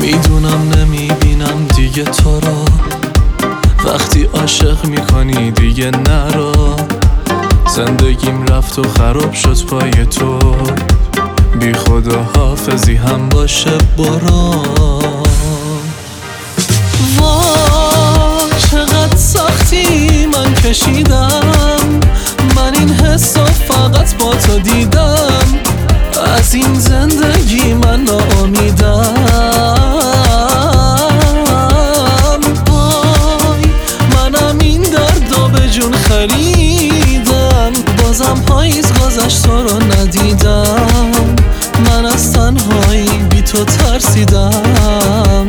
میدونم نمیبینم دیگه تو رو، وقتی عاشق میکنی دیگه نرو. زندگیم رفت و خراب شد پای تو، بی خدا حافظی هم باشه برو. وای چقدر سختی من کشیدم، من این حسو فقط با تو دیدم. از این زندگی من ناامیدم. وای منم این دردو به جون خریدم، بازم پاییز گذشت تو رو ندیدم. من از تنهایی بی تو ترسیدم.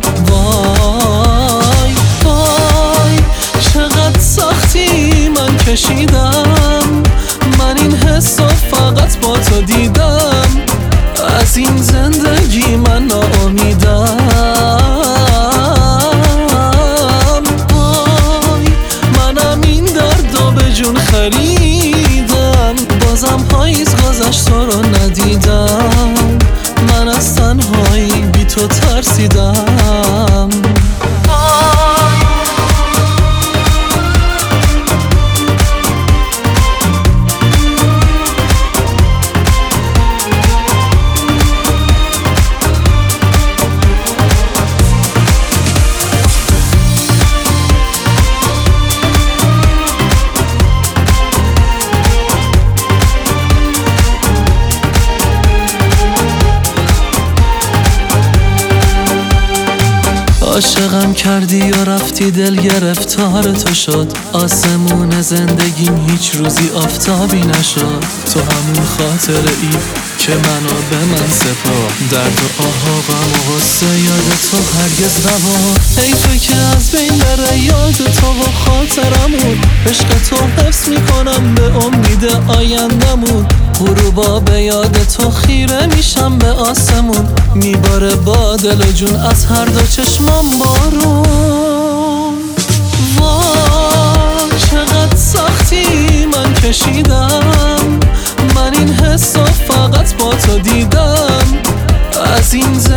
وای وای چقدر سختی من کشیدم، من این حسو فقط با تو دیدم. از این زندگی من ناامیدم. وای منم این دردو به جون خریدم، بازم پاییز گذشت تو رو ندیدم. من از تنهایی بی تو ترسیدم. عاشقم کردی و رفتی، دل گرفتار تو شد. آسمون زندگیم هیچ روزی آفتابی نشد. تو همون خاطره ای که منو به من سپار، درد و آه و غم و غصه یاد تو هرگز نبار. ای تو که از بین بره یاد تو و خاطرمون، عشق تو حفظ میکنم به امید آیندمون. غروبا به یاد تو خیره میشم به آسمون، میباره با دل و جون از هر دو چشمام بارون. وای چقدر سختی من کشیدم، من این حسو فقط با تو دیدم. از این